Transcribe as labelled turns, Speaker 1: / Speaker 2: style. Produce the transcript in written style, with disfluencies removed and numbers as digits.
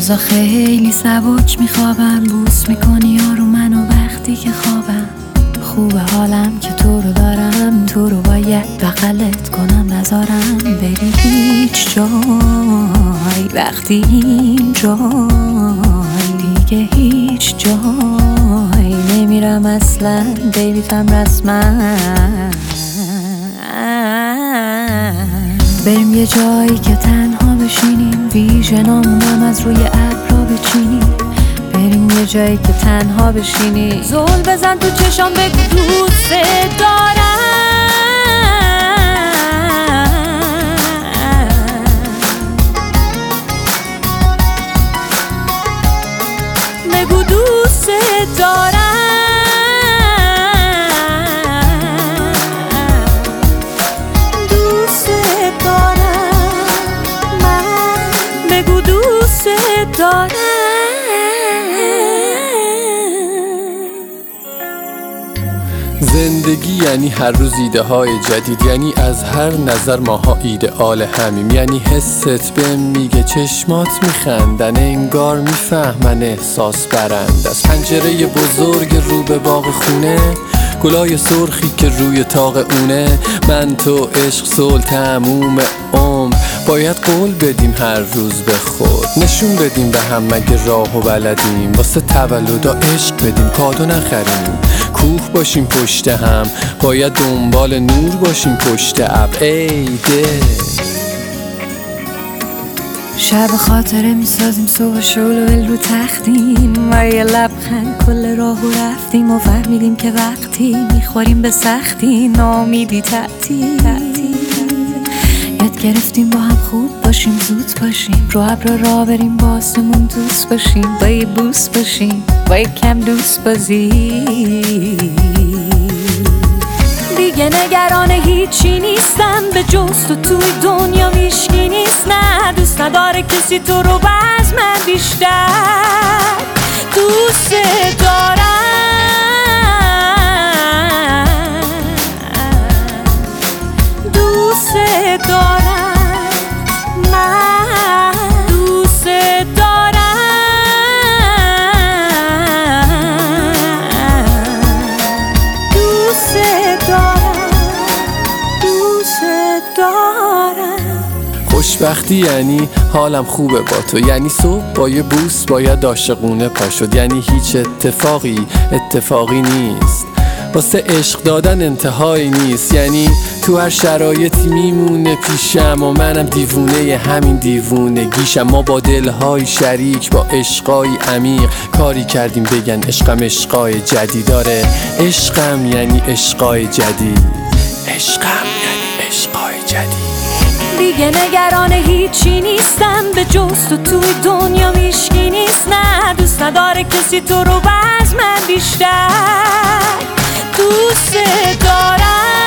Speaker 1: روزا خیلی سبک میخوابم، بوس میکنی یارو منو وقتی که خوابم. خوبه حالم که تو رو دارم، تو رو باید بغلت کنم نذارم بری هیچ جای. وقتی این جای دیگه هیچ جای نمیرم اصلا، بیبیتم رسما. بریم یه جایی که تنها بشینیم، ویژنامونم از روی ابرا بچینیم. بریم یه جایی که تنها بشینی، زل بزن تو چشام بگو دوست دارم. بگو دوست دارم، دوست دارم من. بگو دوست دارم.
Speaker 2: زندگی یعنی هر روز ایده های جدید، یعنی از هر نظر ماها ایدئال همیم. یعنی حست بهم میگه چشمات میخندن، انگار میفهمن احساس برند. از پنجره بزرگ رو به باغ خونه، گلای سرخی که روی طاق اونه. من تو عشق صلح تموم عمر، باید قول بدیم هر روز به خود. نشون بدیم به هم مگه راهو بلدیم، واسه تولدا عشق بدیم کادو نخریم. کوه باشیم پشت هم، باید دنبال نور باشیم پشت ابر. ای دل
Speaker 1: شب خاطره میسازیم، صبح شلوول رو تختیم و یه لبخند کل راهو رفتیم و فهمیدیم که وقتی میخوریم به سختی نامیدی تعطیل. یاد گرفتیم با هم خوب باشیم، زود باشیم، رو ابر را بریم با آسمون دوست باشیم، با یه بوس باشیم، با یه کم دوست بازی. دیگه نگران هیچی نیستم به جز تو، توی دنیا هیچکی نیست. نه دوست نداره کسی تو رو باز من بیشتر دوست دارم. دوست دارم من، دوست دارم، دوست دارم، دوست دارم.
Speaker 2: خوشبختی یعنی حالم خوبه با تو، یعنی صبح با یه بوس باید عاشقونه پا شد. یعنی هیچ اتفاقی نیست، واسه عشق دادن انتهایی نیست. یعنی تو هر شرایطی میمونه پیشم و منم دیوونه همین دیوونگیشم. ما با دلهای شریک، با عشقای عمیق کاری کردیم بگن عشقم عشقای جدید. داره عشقم یعنی عشقای جدید، عشقم یعنی عشقای جدید.
Speaker 1: دیگه نگران هیچی نیستم به جز تو، توی دنیا هیچکی نیست. نه دوست نداره کسی تو رو باز من بیشتر دوست دارم.